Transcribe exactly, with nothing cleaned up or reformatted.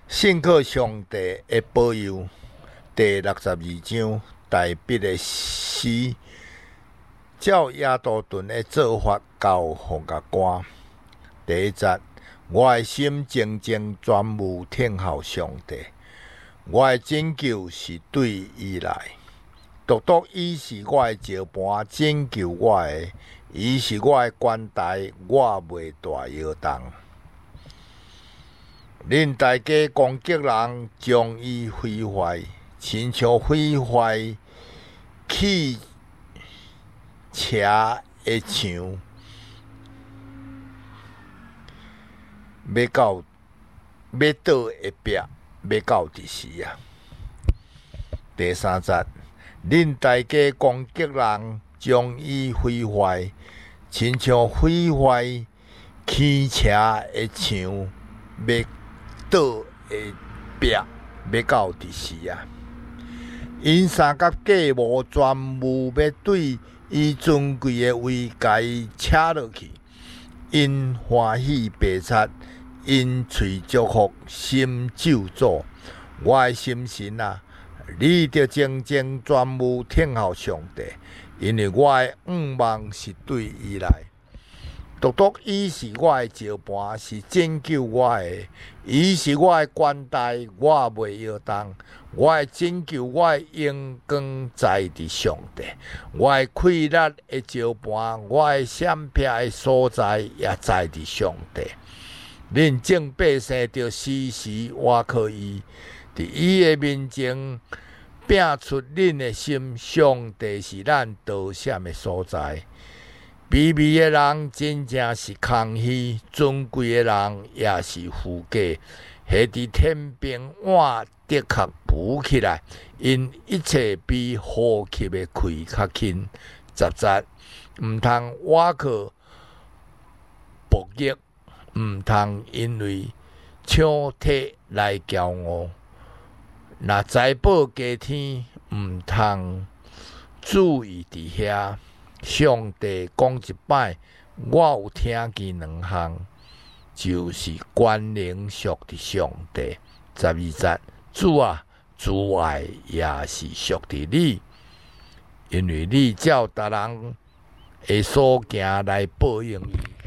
信靠上帝的保佑。第六十二章大笔的诗，照亚多顿的做法交互甲歌。第一节，我的心静静专务听候上帝，我的拯救是对伊来。独独伊是我的石盘，拯救我的，伊是我的关台，我袂大摇动。恁大家攻击人，将伊毁坏，亲像毁坏汽车的墙，要到要倒会壁，要到伫时啊。第三节，恁大家攻击人，将伊毁坏，亲像毁坏汽车的墙，要倒会壁，要到伫时啊。因三角假冒专务要对伊尊贵的位甲伊扯落去，因欢喜白贼，因喙祝福，心咒诅。我的心神啊，你着静静专务听候上帝，因为我的仰望是对伊来。独独伊是我的石盘，是拯救我的，伊是我的关台，我袂摇动。我的拯救，我的荣光在伫上帝，我的溃力的石盘，我的闪避的所在也在伫上帝。恁众百姓着时时倚靠伊，伫伊的面前拼出恁的心。上帝是咱逃闪的所在。卑微的人真正是空虚，尊贵的人也是富家。下伫天平碗的确浮起来，因一切比呼吸的气较轻。十节，毋通倚靠薄翼，毋通因为抢体来骄傲。若财宝加天，毋通注意伫遐。上帝讲一摆，我有听见两项，就是关灵属伫上帝。十二节，主啊，主爱也是属伫你，因为你照逐人的所行来报应伊。